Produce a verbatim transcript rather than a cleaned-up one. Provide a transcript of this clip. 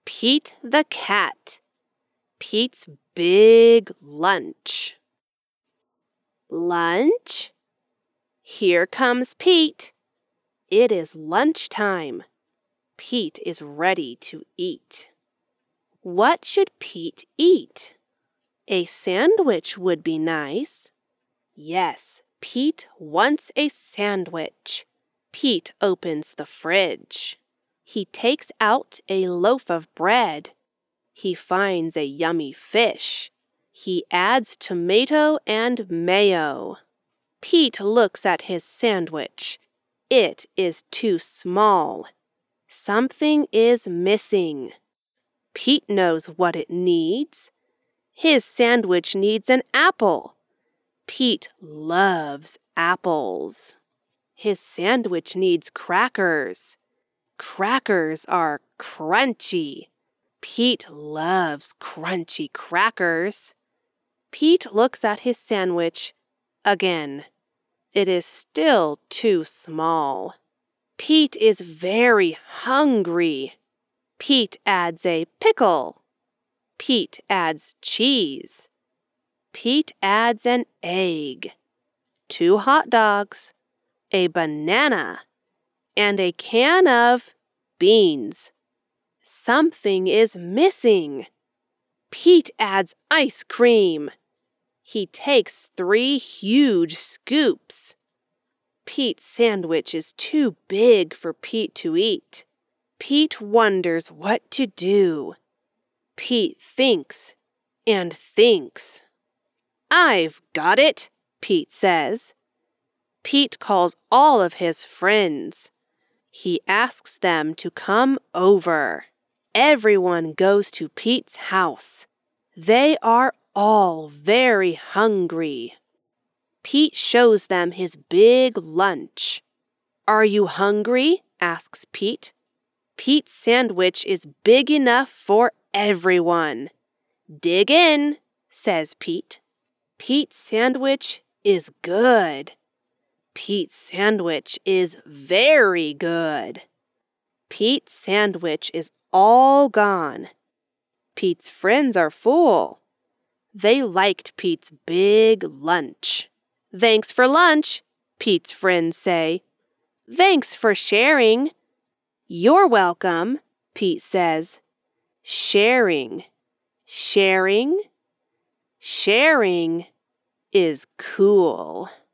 Pete the Cat. Pete's big lunch. Lunch? Here comes Pete. It is lunchtime. Pete is ready to eat. What should Pete eat? A sandwich would be nice. Yes, Pete wants a sandwich. Pete opens the fridge. He takes out a loaf of bread. He finds a yummy fish. He adds tomato and mayo. Pete looks at his sandwich. It is too small. Something is missing. Pete knows what it needs. His sandwich needs an apple. Pete loves apples. His sandwich needs crackers. Crackers are crunchy. Pete loves crunchy crackers. Pete looks at his sandwich again. It is still too small. Pete is very hungry. Pete adds a pickle. Pete adds cheese. Pete adds an egg, two hot dogs, a banana, and a can of beans. Something is missing. Pete adds ice cream. He takes three huge scoops. Pete's sandwich is too big for Pete to eat. Pete wonders what to do. Pete thinks and thinks. I've got it, Pete says. Pete calls all of his friends. He asks them to come over. Everyone goes to Pete's house. They are all very hungry. Pete shows them his big lunch. Are you hungry? Asks Pete. Pete's sandwich is big enough for everyone. Dig in, says Pete. Pete's sandwich is good. Pete's sandwich is very good. Pete's sandwich is all gone. Pete's friends are full. They liked Pete's big lunch. Thanks for lunch, Pete's friends say. Thanks for sharing. You're welcome, Pete says. Sharing, sharing, sharing is cool.